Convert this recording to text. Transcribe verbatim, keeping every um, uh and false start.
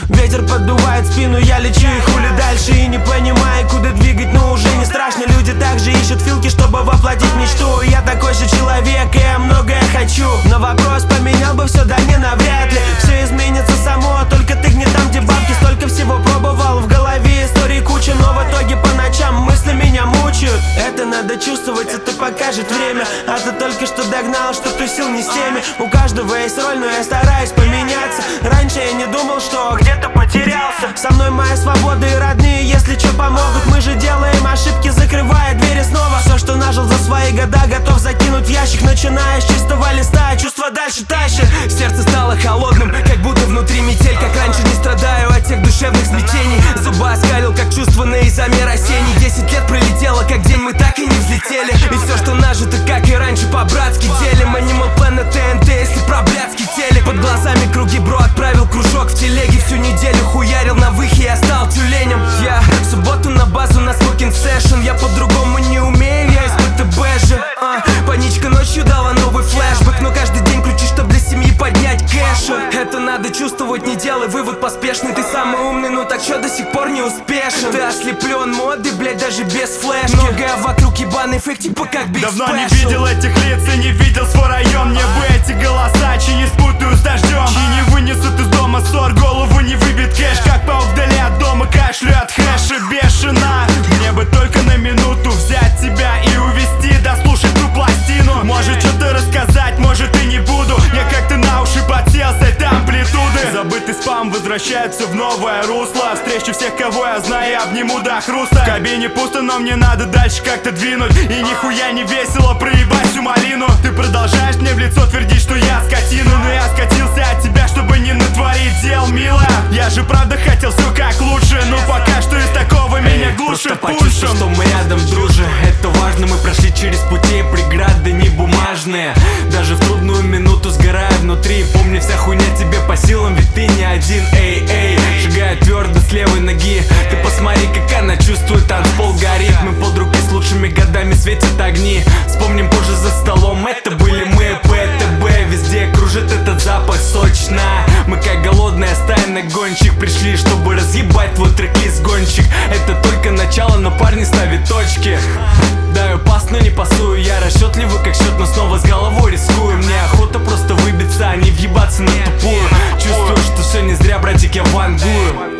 Ветер поддувает спину, я лечу и хули дальше. И не понимаю, куда двигать, но уже не страшно. Люди также ищут филки, чтобы воплотить мечту. Я такой же человек, и я многое хочу. Но вопрос, поменял бы все, да не навряд ли. Все изменится само, только ты не там, где бабки. Столько всего пробовал, в голове истории куча, но в итоге по ночам мысли меня мучают. Это надо чувствовать, это покажет время. А ты только что догнал, что тусил не с теми. У каждого есть роль, но я стараюсь поменяться. Раньше я не думал, что где-то потерялся. Со мной моя свобода и родные, если что, помогут. Мы же делаем ошибки, закрывая двери снова. Все, что нажил за свои года, готов закинуть в ящик. Начиная с чистого листа, чувства дальше тащит. Сердце стало холодным, как будто внутри метель. Как раньше не страдаю от тех душевных смятений. Зубы оскалил, как чувство на изомер осенний. Десять лет пролетело, как день, мы так и не взлетели. И все, что нажито, как и раньше, по-братски делим. Animal Planet, тэ эн тэ, если про блядский телек. Под глазами круги, бро, отправил кружок в телеге. Всю неделю хуярил на выхе, я стал тюленем. Я в субботу на базу на смокинг сэшн. Я по-другому не умею, я из бэ тэ бэ же. а, Паничка ночью дала новый флешбэк. Но каждый день ключи, чтоб для семьи поднять кэша. Это надо чувствовать, не делай вывод поспешный. Ты самый умный, но так чё до сих пор не успешен? Ты ослеплен моды, блять, даже без флешки. Многое вокруг ебаный фейк, типа как Big Special. Давно не видел этих лиц и не видел свой район. Мне бы эти голоса, чьи не спутаю с дождем, чьи не вынесут из дома ссор, голову не выбит кэш. Как паук вдали от дома, кашлю от хэша бешено. Мне бы только на минуту взять тебя и увести, дослушать ту пластину. Может что-то рассказать, может и не буду. Я как-то на уши подсел с этой амплитуды. Забытый спам возвращается в новое русло. Встречу всех, кого я знаю, я обниму до хруста. В кабине пусто, но мне надо дальше как-то двинуть. И нихуя не весело проебать всю малину. Ты продолжаешь мне в лицо твердить, что я скотина. Но я скатился от тебя, чтобы не натворить дел, милая. Я же правда хотел все как лучше, но пока что из такого меня глушит пульсом. Просто почувствуй, что мы рядом, друже. Это важно, мы прошли через пути, преграды не бумажные. Даже в трудную минуту сгораю внутри. Помни, вся хуйня тебе по силам, ведь ты не один. Эй, эй, шагаю твердо с левой ноги. Ты посмотри, как она чувствует, танцпол горит. Мы под руки с лучшими годами, светят огни. Вспомним позже за столом, это были мы, бэ тэ бэ. Везде кружит этот запах сочно. Мы как голодная стая на гонщик пришли, чтобы разъебать твой трек-лист, гонщик. Это только начало, но парни ставят точки. Даю пас, но не пасую. Я расчетливый как счет, но снова с головой рискую. Мне охота просто выбиться, а не въебаться на тупую. Чувствую, что все не зря, братик, я вангую.